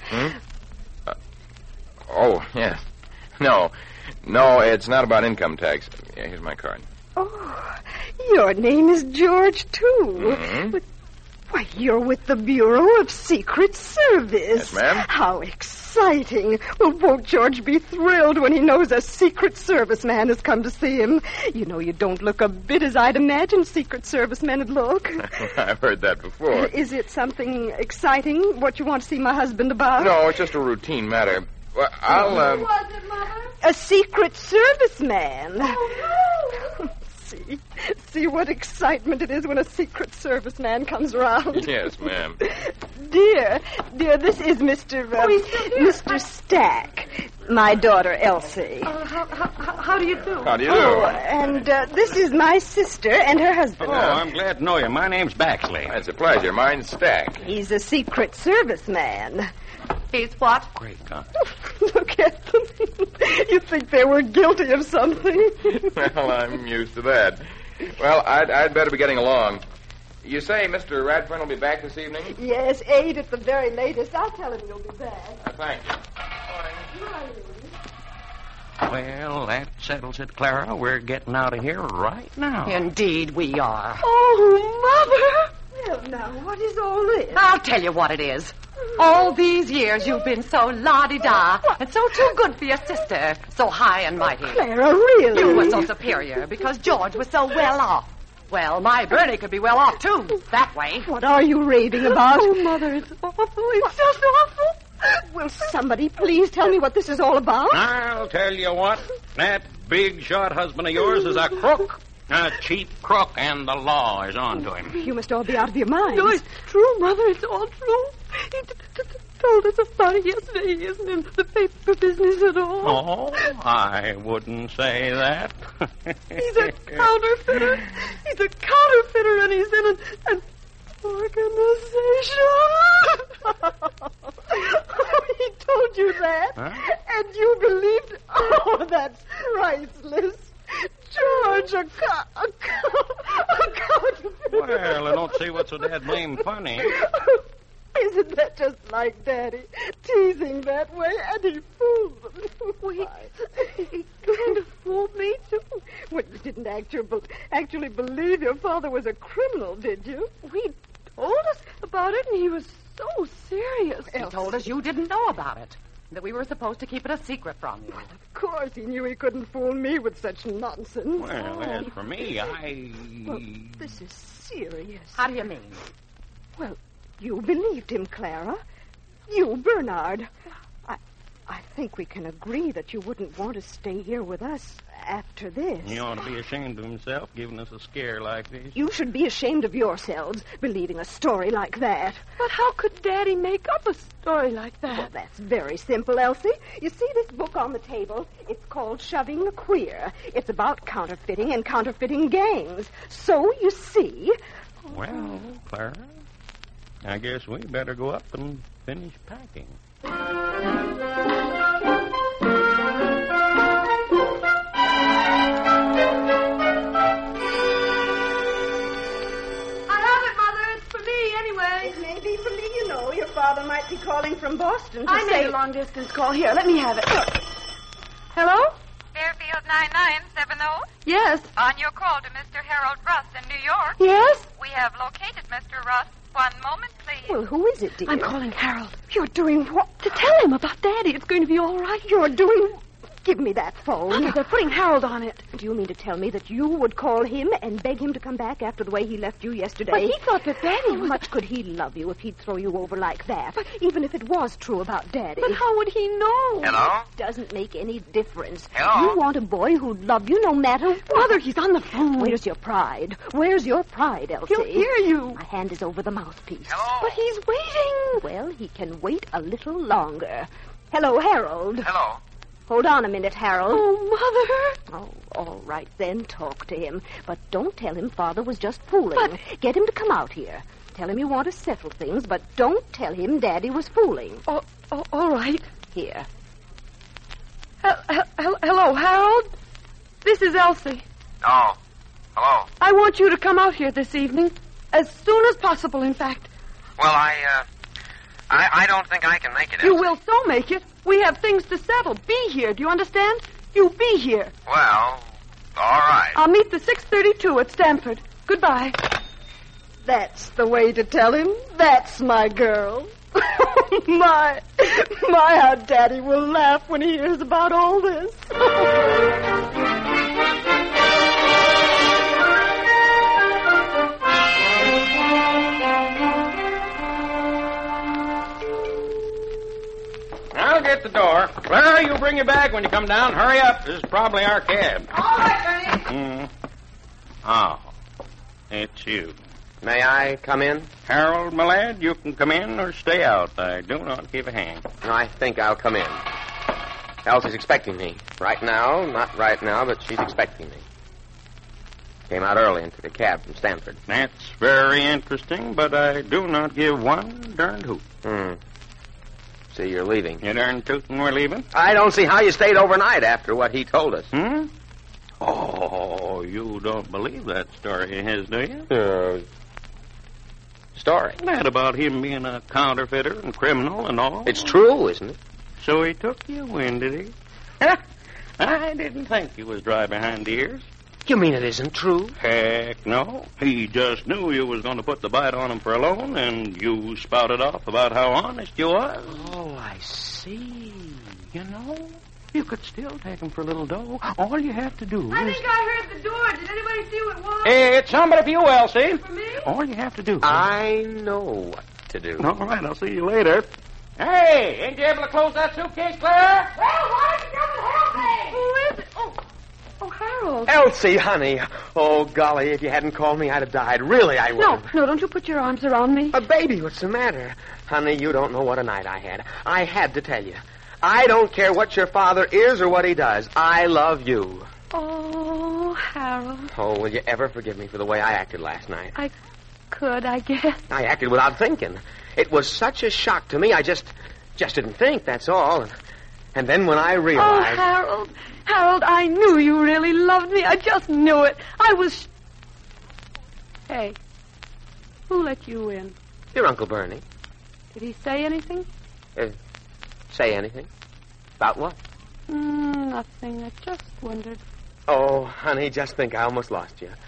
Oh, yeah. No, it's not about income tax. Yeah, here's my card. Oh, your name is George, too. Mm-hmm. Why, you're with the Bureau of Secret Service. Yes, ma'am. How exciting. Well, won't George be thrilled when he knows a Secret Service man has come to see him? You know, you don't look a bit as I'd imagined Secret Service men would look. I've heard that before. Is it something exciting, what you want to see my husband about? No, it's just a routine matter. Well, I'll, Who was it, Mother? A Secret Service man. Oh, no. See what excitement it is when a Secret Service man comes around. Yes, ma'am. Dear, this is Mr. Stack, my daughter Elsie. How do you do? How do you do? Oh, and this is my sister and her husband. Oh, I'm glad to know you. My name's Baxley. It's a pleasure. Mine's Stack. He's a Secret Service man. He's what? Great God. Look at them. You'd think they were guilty of something. Well, I'm used to that. Well, I'd better be getting along. You say Mr. Radford will be back this evening? Yes, 8 at the very latest. I'll tell him you'll be back. Thank you. Well, that settles it, Clara. We're getting out of here right now. Indeed we are. Oh, Mother! Well, now, what is all this? I'll tell you what it is. All these years you've been so la-di-da and so too good for your sister, so high and mighty. Clara, really? You were so superior because George was so well off. Well, my Bernie could be well off, too, that way. What are you raving about? Oh, Mother, it's awful. It's just awful. Will somebody please tell me what this is all about? I'll tell you what. That big shot husband of yours is a crook. A cheap crook, and the law is on to him. You must all be out of your minds. No, it's true, Mother. It's all true. He told us about it yesterday. He isn't in the paper business at all. Oh, I wouldn't say that. He's a counterfeiter. He's a counterfeiter, and he's in an organization. He told you that, Huh? and you believed. Oh, that's priceless. George, a counterfeiter. Well, I don't see what's so dead blame funny. Isn't that just like Daddy? Teasing that way, and he fooled them. Well, he kind of fooled me, too. Well, you didn't actually believe your father was a criminal, did you? He told us about it, and he was so serious. He told us you didn't know about it, that we were supposed to keep it a secret from you. Of course, he knew he couldn't fool me with such nonsense. Well, as for me, Well, this is serious. How do you mean? Well, you believed him, Clara. You, Bernard. I think we can agree that you wouldn't want to stay here with us after this. He ought to be ashamed of himself giving us a scare like this. You should be ashamed of yourselves, believing a story like that. But how could Daddy make up a story like that? Well, that's very simple, Elsie. You see this book on the table? It's called Shoving the Queer. It's about counterfeiting and counterfeiting gangs. So, you see... Well, Clara, I guess we better go up and finish packing. It may be for me, you know. Your father might be calling from Boston to I say... made a long-distance call. Here, let me have it. Hello? Fairfield 9970. Yes. On your call to Mr. Harold Russ in New York. Yes? We have located Mr. Russ. One moment, please. Well, who is it, dear? I'm calling Harold. You're doing what? To tell him about Daddy. It's going to be all right. You're doing... Give me that phone. Mother, they're putting Harold on it. Do you mean to tell me that you would call him and beg him to come back after the way he left you yesterday? But he thought that Daddy How was... much could he love you if he'd throw you over like that? Even if it was true about Daddy. But how would he know? Hello? Doesn't make any difference. Hello? You want a boy who'd love you no matter what. Mother, he's on the phone. Where's your pride? Where's your pride, Elsie? He'll hear you. My hand is over the mouthpiece. Hello? But he's waiting. Well, he can wait a little longer. Hello, Harold. Hello. Hold on a minute, Harold. Oh, Mother. Oh, all right, then. Talk to him. But don't tell him Father was just fooling. Get him to come out here. Tell him you want to settle things, but don't tell him Daddy was fooling. Oh, all right. Here. Hello, Harold. This is Elsie. Oh, hello. I want you to come out here this evening. As soon as possible, in fact. Well, I don't think I can make it. You will so make it. We have things to settle. Be here. Do you understand? You be here. Well, all right. I'll meet the 632 at Stanford. Goodbye. That's the way to tell him. That's my girl. my, how Daddy will laugh when he hears about all this. I'll get the door. Clara, you bring your bag when you come down. Hurry up. This is probably our cab. All right, Bernie. Oh, it's you. May I come in? Harold, my lad, you can come in or stay out. I do not give a hang. I think I'll come in. Elsie's expecting me. Right now, not right now, but she's expecting me. Came out early and took a cab from Stanford. That's very interesting, but I do not give one darned hoot. See, you're leaving. You darn tootin' we're leaving? I don't see how you stayed overnight after what he told us. Oh, you don't believe that story of his, do you? Story? That about him being a counterfeiter and criminal and all. It's true, isn't it? So he took you in, did he? I didn't think you was dry behind the ears. You mean it isn't true? Heck no. He just knew you was going to put the bite on him for a loan, and you spouted off about how honest you was. Oh, I see. You know, you could still take him for a little dough. All you have to do I is... think I heard the door. Did anybody see what it was? It's somebody for you, Elsie. For me? All you have to do... I know what to do. All right, I'll see you later. Hey, ain't you able to close that suitcase, Clara? Well, why don't you come and help me? Who is it? Oh, Harold. Elsie, honey. Oh, golly, if you hadn't called me, I'd have died. Really, I would. No, don't you put your arms around me. Baby, what's the matter? Honey, you don't know what a night I had. I had to tell you. I don't care what your father is or what he does. I love you. Oh, Harold. Oh, will you ever forgive me for the way I acted last night? I could, I guess. I acted without thinking. It was such a shock to me, I just didn't think, that's all. And then when I realized... Oh, Harold, I knew you really loved me. I just knew it. I was... Hey, who let you in? Your Uncle Bernie. Did he say anything? Say anything? About what? Nothing. I just wondered. Oh, honey, just think I almost lost you.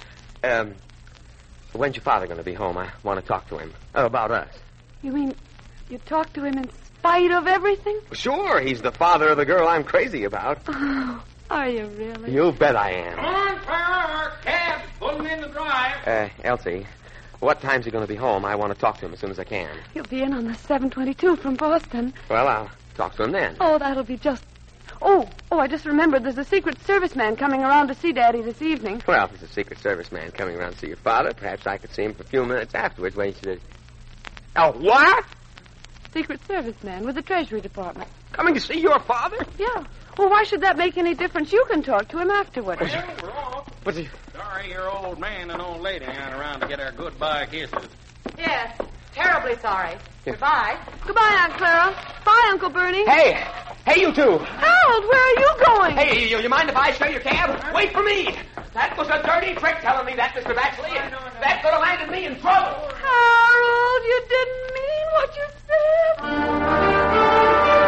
When's your father going to be home? I want to talk to him. About us. You mean you talked to him in spite of everything? Sure, he's the father of the girl I'm crazy about. Oh, are you really? You bet I am. Come on, Clara, our cab's pulling in the drive. Elsie, what time's he going to be home? I want to talk to him as soon as I can. He'll be in on the 7:22 from Boston. Well, I'll talk to him then. Oh, that'll be just... Oh, I just remembered there's a Secret Service man coming around to see Daddy this evening. Well, if there's a Secret Service man coming around to see your father, perhaps I could see him for a few minutes afterwards when he should... Oh, what? Secret Service man with the Treasury Department. Coming to see your father? Yeah. Well, why should that make any difference? You can talk to him afterwards. Well, we're off. What's he... Sorry your old man and old lady aren't around to get our goodbye kisses. Yes, terribly sorry. Goodbye. Goodbye, Aunt Clara. Bye, Uncle Bernie. Hey, you two. Harold, where are you going? Hey, you mind if I show your cab? Wait for me. That was a dirty trick telling me that, Mr. Baxley. That could have landed me in trouble. Harold, you didn't mean what you said.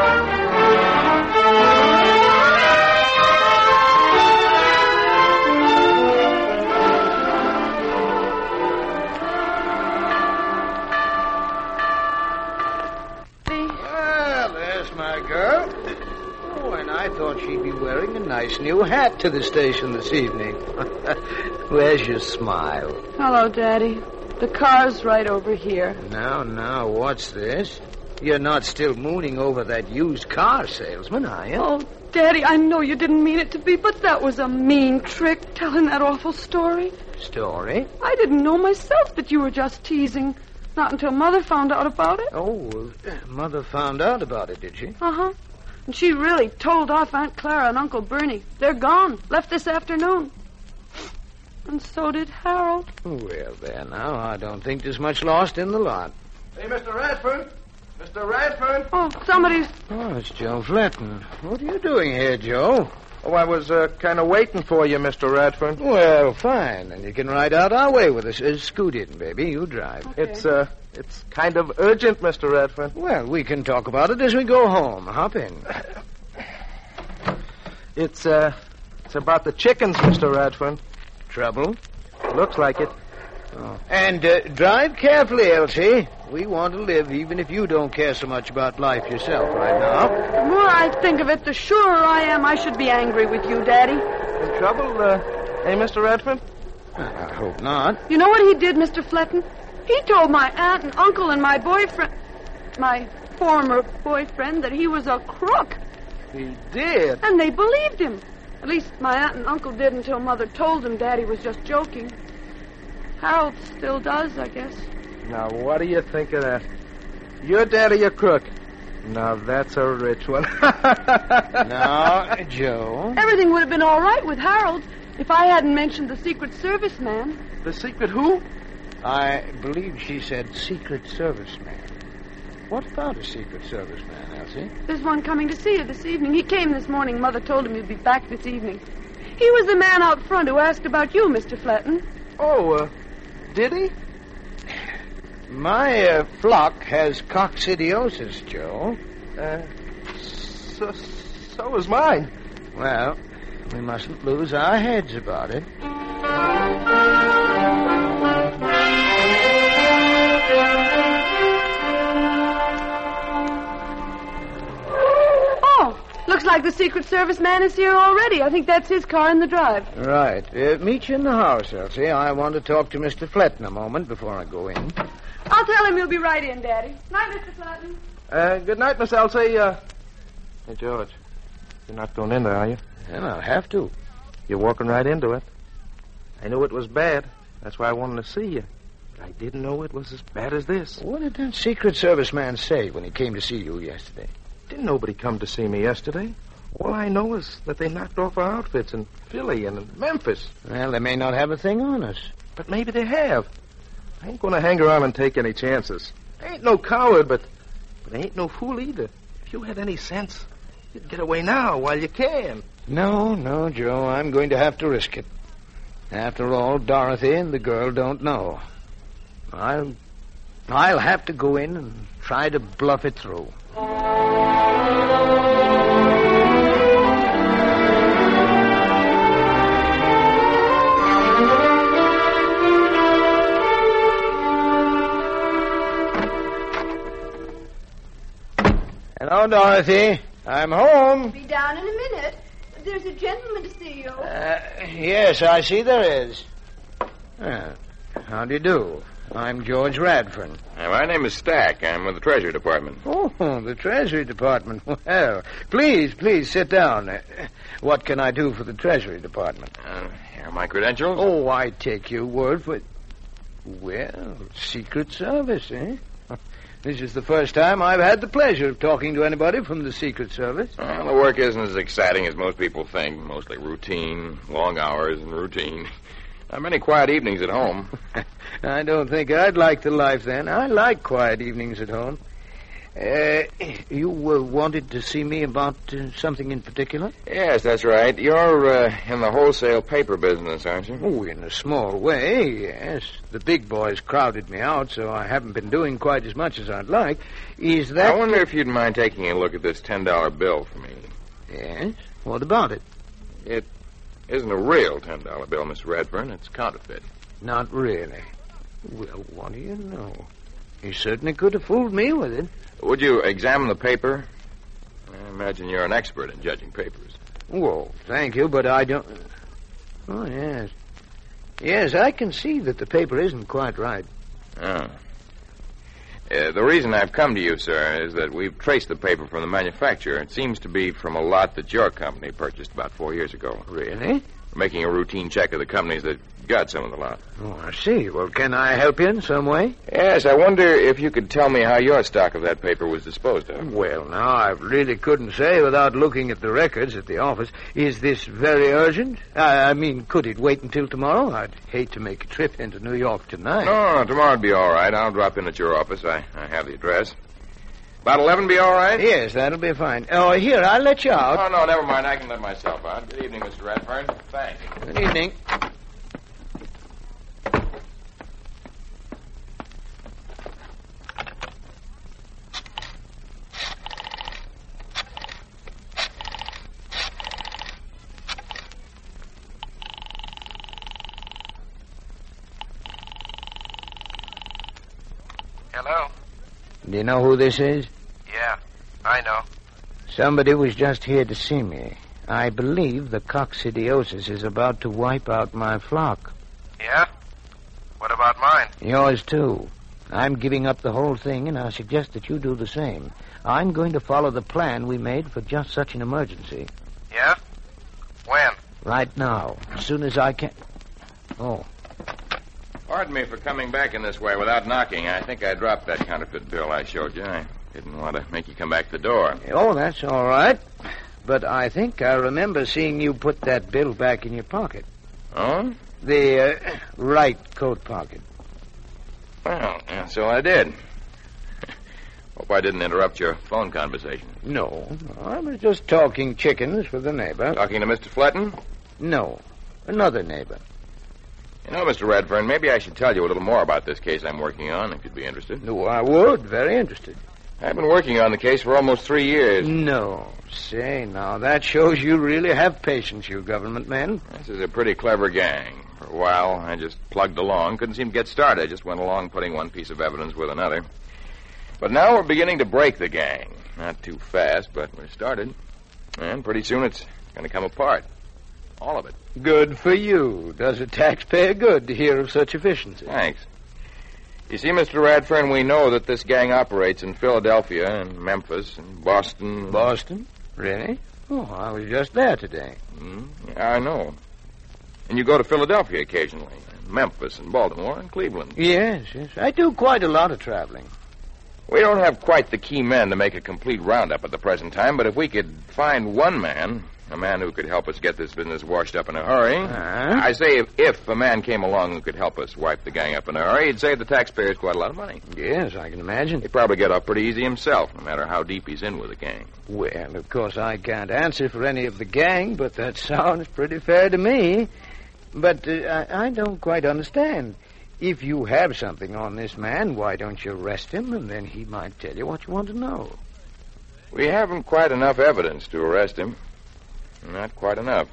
Well, there's my girl. Oh, and I thought she'd be wearing a nice new hat to the station this evening. Where's your smile? Hello, Daddy. The car's right over here. Now, what's this? You're not still mooning over that used car salesman, are you? Oh, Daddy, I know you didn't mean it to be, but that was a mean trick, telling that awful story. Story? I didn't know myself that you were just teasing. Not until Mother found out about it. Oh, Mother found out about it, did she? Uh-huh. And she really told off Aunt Clara and Uncle Bernie. They're gone. Left this afternoon. And so did Harold. Well, there now. I don't think there's much lost in the lot. Hey, Mr. Radford. Mr. Radford. Oh, somebody's... Oh, it's Joe Fletton. What are you doing here, Joe? Oh, I was kind of waiting for you, Mr. Radford. Well, fine. And you can ride out our way with us. Scoot in, baby. You drive. Okay. It's kind of urgent, Mr. Radford. Well, we can talk about it as we go home. Hop in. It's about the chickens, Mr. Radford. Trouble? Looks like it. Oh. And drive carefully, Elsie. We want to live even if you don't care so much about life yourself right now. The more I think of it, the surer I am I should be angry with you, Daddy. In trouble, Mr. Radford? I hope not. You know what he did, Mr. Fletton? He told my aunt and uncle and my boyfriend, my former boyfriend, that he was a crook. He did? And they believed him. At least my aunt and uncle did until Mother told them Daddy was just joking. Harold still does, I guess. Now, what do you think of that? Your daddy a crook. Now, that's a rich one. Now, Joe. Everything would have been all right with Harold if I hadn't mentioned the Secret Service man. The Secret who? I believe she said Secret Service man. What about a Secret Service man, Elsie? There's one coming to see you this evening. He came this morning. Mother told him he'd be back this evening. He was the man out front who asked about you, Mr. Fletton. Oh, did he? My flock has coccidiosis, Joe. So is mine. Well, we mustn't lose our heads about it. Oh, looks like the Secret Service man is here already. I think that's his car in the drive. Right. Meet you in the house, Elsie. I want to talk to Mr. Fletton a moment before I go in. I'll tell him you'll be right in, Daddy. Night, Mr. Fletton. Good night, Miss Elsie. Hey, George, you're not going in there, are you? Well, I'll have to. You're walking right into it. I knew it was bad. That's why I wanted to see you. But I didn't know it was as bad as this. What did that Secret Service man say when he came to see you yesterday? Didn't nobody come to see me yesterday? All I know is that they knocked off our outfits in Philly and in Memphis. Well, they may not have a thing on us. But maybe they have. I ain't going to hang around and take any chances. I ain't no coward, but I ain't no fool either. If you had any sense, you'd get away now while you can. No, Joe. I'm going to have to risk it. After all, Dorothy and the girl don't know. I'll have to go in and try to bluff it through. Hello, Dorothy. I'm home. Be down in a minute. There's a gentleman to see you. Yes, I see there is. How do you do? I'm George Radford. My name is Stack. I'm with the Treasury Department. Oh, the Treasury Department. Well, please sit down. What can I do for the Treasury Department? Here are my credentials. Oh, I take your word for it. Well, Secret Service, eh? This is the first time I've had the pleasure of talking to anybody from the Secret Service. Well, the work isn't as exciting as most people think. Mostly routine, long hours and routine. Not many quiet evenings at home. I don't think I'd like the life then. I like quiet evenings at home. You wanted to see me about something in particular? Yes, that's right. You're in the wholesale paper business, aren't you? Oh, in a small way, yes. The big boys crowded me out, so I haven't been doing quite as much as I'd like. Is that... I wonder if you'd mind taking a look at this $10 bill for me. Yes? What about it? It isn't a real $10 bill, Mr. Radford. It's counterfeit. Not really. Well, what do you know? You certainly could have fooled me with it. Would you examine the paper? I imagine you're an expert in judging papers. Well, thank you, but I don't... Oh, yes. Yes, I can see that the paper isn't quite right. Oh. The reason I've come to you, sir, is that we've traced the paper from the manufacturer. It seems to be from a lot that your company purchased about 4 years ago. Really? We're making a routine check of the companies that got some of the lot. Oh, I see. Well, can I help you in some way? Yes, I wonder if you could tell me how your stock of that paper was disposed of. Well, now, I really couldn't say without looking at the records at the office. Is this very urgent? I mean, could it wait until tomorrow? I'd hate to make a trip into New York tonight. No, tomorrow'd be all right. I'll drop in at your office. I have the address. About 11 be all right? Yes, that'll be fine. Oh, here, I'll let you out. Oh, no, never mind. I can let myself out. Good evening, Mr. Radfern. Thanks. Good evening. Hello? Do you know who this is? Yeah, I know. Somebody was just here to see me. I believe the coccidiosis is about to wipe out my flock. Yeah? What about mine? Yours, too. I'm giving up the whole thing, and I suggest that you do the same. I'm going to follow the plan we made for just such an emergency. Yeah? When? Right now, as soon as I can... Oh. Pardon me for coming back in this way without knocking. I think I dropped that counterfeit bill I showed you. I didn't want to make you come back to the door. Oh, that's all right. But I think I remember seeing you put that bill back in your pocket. Oh? The right coat pocket. Well, yeah, so I did. Hope I didn't interrupt your phone conversation. No, I was just talking chickens with a neighbor. Talking to Mr. Fletton? No, another neighbor. You know, Mr. Radfern, maybe I should tell you a little more about this case I'm working on, if you'd be interested. No, I would. Very interested. I've been working on the case for almost 3 years. No. Say, now, that shows you really have patience, you government men. This is a pretty clever gang. For a while, I just plugged along. Couldn't seem to get started. I just went along putting one piece of evidence with another. But now we're beginning to break the gang. Not too fast, but we're started. And pretty soon it's going to come apart. All of it. Good for you. Does a taxpayer good to hear of such efficiency? Thanks. You see, Mr. Radfern, we know that this gang operates in Philadelphia and Memphis and Boston. Boston? Really? Oh, I was just there today. Yeah, I know. And you go to Philadelphia occasionally, and Memphis and Baltimore and Cleveland. Yes. I do quite a lot of traveling. We don't have quite the key men to make a complete roundup at the present time, but if we could find one man, a man who could help us get this business washed up in a hurry. I say if a man came along who could help us wipe the gang up in a hurry, he'd save the taxpayers quite a lot of money. Yes, I can imagine. He'd probably get off pretty easy himself, no matter how deep he's in with the gang. Well, of course, I can't answer for any of the gang, but that sounds pretty fair to me. But I don't quite understand. If you have something on this man, why don't you arrest him, and then he might tell you what you want to know. We haven't quite enough evidence to arrest him. Not quite enough.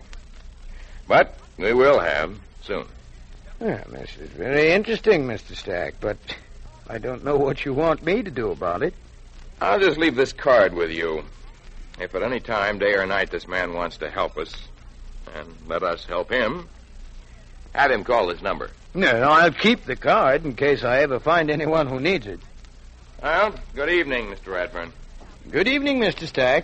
But we will have soon. Well, this is very interesting, Mr. Stack, but I don't know what you want me to do about it. I'll just leave this card with you. If at any time, day or night, this man wants to help us, and let us help him, have him call this number. No, I'll keep the card in case I ever find anyone who needs it. Well, good evening, Mr. Radfern. Good evening, Mr. Stack.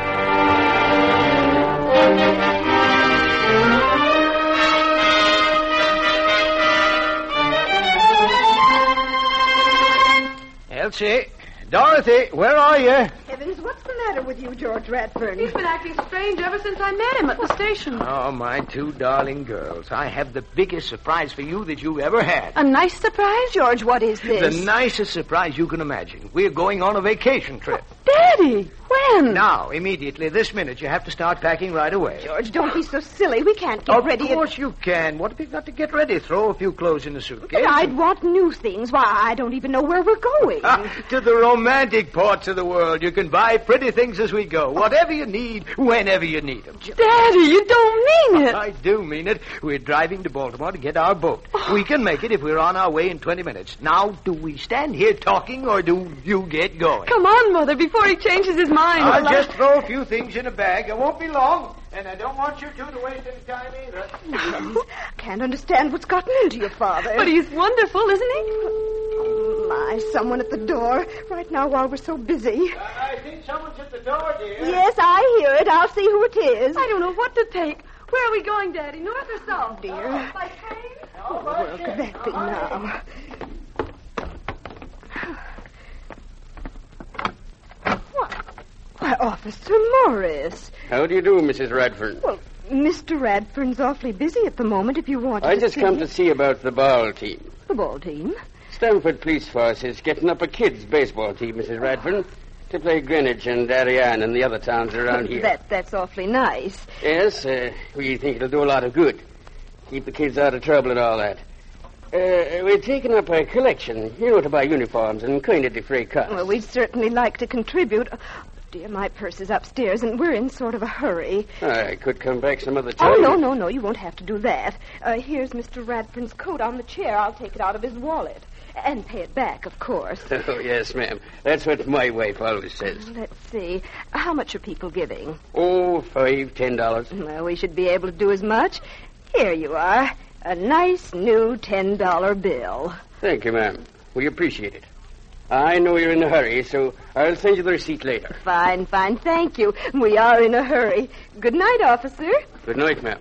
Elsie, Dorothy, where are you? Heavens, what's the matter with you, George Radfern? He's been acting strange ever since I met him at the station. Oh, my two darling girls. I have the biggest surprise for you that you ever had. A nice surprise, George? What is this? The nicest surprise you can imagine. We're going on a vacation trip. Daddy, when? Now, immediately, this minute. You have to start packing right away. George, don't be so silly. We can't get ready. Of course you can. What have you got to get ready? Throw a few clothes in the suitcase. But I'd want new things. Why, I don't even know where we're going. To the romantic parts of the world. You can buy pretty things as we go. Whatever you need, whenever you need them. Daddy, you don't mean it. I do mean it. We're driving to Baltimore to get our boat. We can make it if we're on our way in 20 minutes. Now, do we stand here talking or do you get going? Come on, Mother, before he changes his mind. I'll just throw a few things in a bag. It won't be long. And I don't want you two to waste any time either. No, can't understand what's gotten into your father. But he's wonderful, isn't he? Oh, my, someone at the door. Right now while we're so busy. I think someone's at the door, dear. Yes, I hear it. I'll see who it is. I don't know what to take. Where are we going, Daddy? North or south? Dear. By train? Oh, well, could that be now? Why, Officer Morris. How do you do, Mrs. Radford? Well, Mr. Radford's awfully busy at the moment if you want I to just see come him. to see about the ball team. The ball team? Stamford Police Force is getting up a kids' baseball team, Mrs. Radford, to play Greenwich and Darien and the other towns around here. That's awfully nice. Yes, we think it'll do a lot of good. Keep the kids out of trouble and all that. We're taking up a collection, to buy uniforms and kind of defray costs. Well, we'd certainly like to contribute. Oh, dear, my purse is upstairs, and we're in sort of a hurry. I could come back some other time. Oh, no, you won't have to do that. Here's Mr. Radford's coat on the chair. I'll take it out of his wallet. And pay it back, of course. Oh, yes, ma'am. That's what my wife always says. Let's see. How much are people giving? Oh, $5, $10. Well, we should be able to do as much. Here you are. A nice new $10 bill. Thank you, ma'am. We appreciate it. I know you're in a hurry, so I'll send you the receipt later. Fine. Thank you. We are in a hurry. Good night, officer. Good night, ma'am.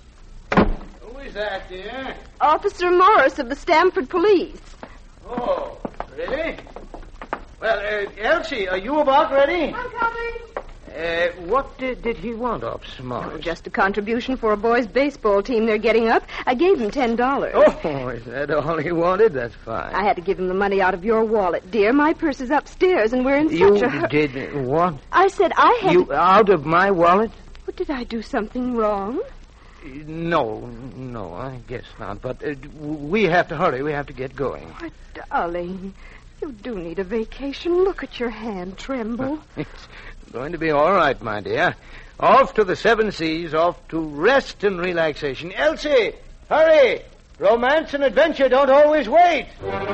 Who is that, dear? Officer Morris of the Stamford Police. Oh, really? Well, Elsie, are you about ready? I'm coming. What did he want, Officer Morris? Oh, just a contribution for a boys' baseball team they're getting up. I gave him $10. Oh, is that all he wanted? That's fine. I had to give him the money out of your wallet, dear. My purse is upstairs, and we're in such a hurry. You did what? I said I had You out of my wallet? What, did I do something wrong? No, I guess not. But we have to hurry. We have to get going. Oh, darling, you do need a vacation. Look at your hand tremble. It's going to be all right, my dear. Off to the 7 Seas, off to rest and relaxation. Elsie, hurry! Romance and adventure don't always wait.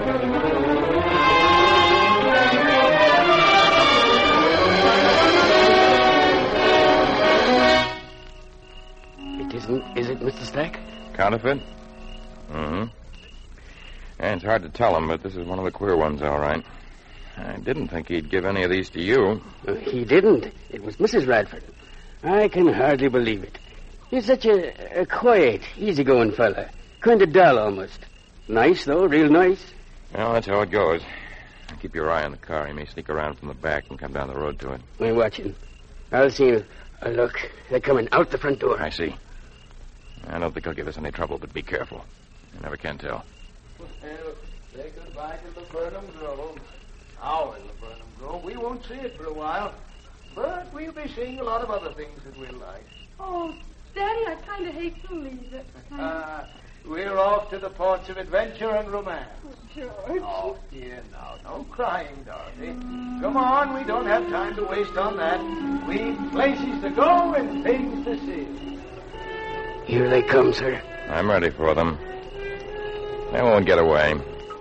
Is it, Mr. Stack? Counterfeit? Mm-hmm. Yeah, it's hard to tell him, but this is one of the queer ones, all right. I didn't think he'd give any of these to you. He didn't. It was Mrs. Radford. I can hardly believe it. He's such a quiet, easygoing fella. Kind of dull, almost. Nice, though, real nice. Well, that's how it goes. Keep your eye on the car. He may sneak around from the back and come down the road to it. I'm watching. I'll see him. Look, they're coming out the front door. I see. I don't think he'll give us any trouble, but be careful. You never can tell. Well, say goodbye to Laburnum Grove. Our Laburnum Grove. We won't see it for a while, but we'll be seeing a lot of other things that we'll like. Oh, Daddy, I kind of hate to leave it. We're off to the ports of adventure and romance. George. Oh, dear, now, no crying, Dorothy. Come on, we don't have time to waste on that. We've places to go and things to see. Here they come, sir. I'm ready for them. They won't get away.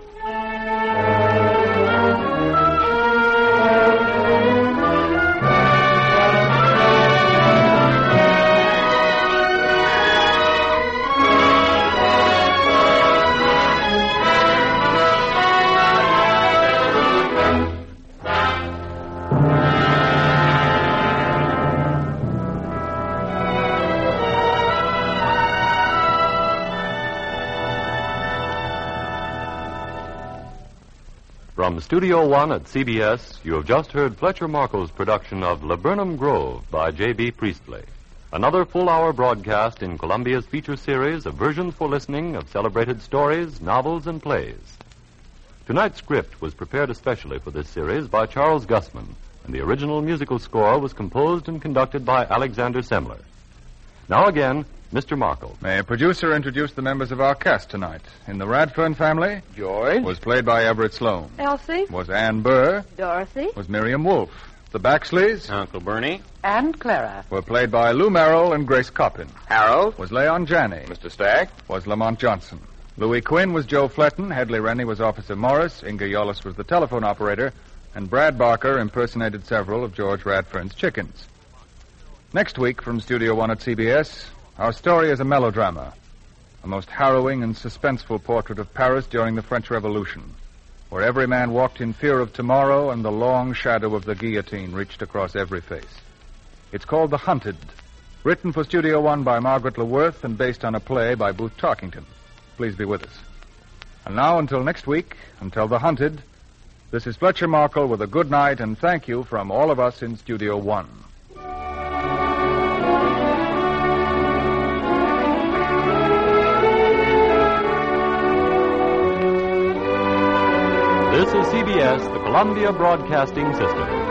From Studio One at CBS, you have just heard Fletcher Marco's production of Laburnum Grove by J.B. Priestley. Another full-hour broadcast in Columbia's feature series of versions for listening of celebrated stories, novels, and plays. Tonight's script was prepared especially for this series by Charles Gussman, and the original musical score was composed and conducted by Alexander Semler. Now again, Mr. Marco. May a producer introduce the members of our cast tonight? In the Radfern family, George? was played by Everett Sloane. Elsie? Was Ann Burr. Dorothy? Was Miriam Wolfe. The Baxleys Uncle Bernie. And Clara. were played by Lou Merrill and Grace Coppin. Harold? Was Leon Janney. Mr. Stack? Was Lamont Johnson. Louis Quinn was Joe Fletton. Headley Rennie was Officer Morris. Inga Yollis was the telephone operator. And Brad Barker impersonated several of George Radfern's chickens. Next week from Studio One at CBS, our story is a melodrama. A most harrowing and suspenseful portrait of Paris during the French Revolution, where every man walked in fear of tomorrow and the long shadow of the guillotine reached across every face. It's called The Hunted, Written for Studio One by Margaret LeWorth and based on a play by Booth Tarkington. Please be with us. And now, until next week, until The Hunted, this is Fletcher Markle with a good night and thank you from all of us in Studio One. This is CBS, the Columbia Broadcasting System.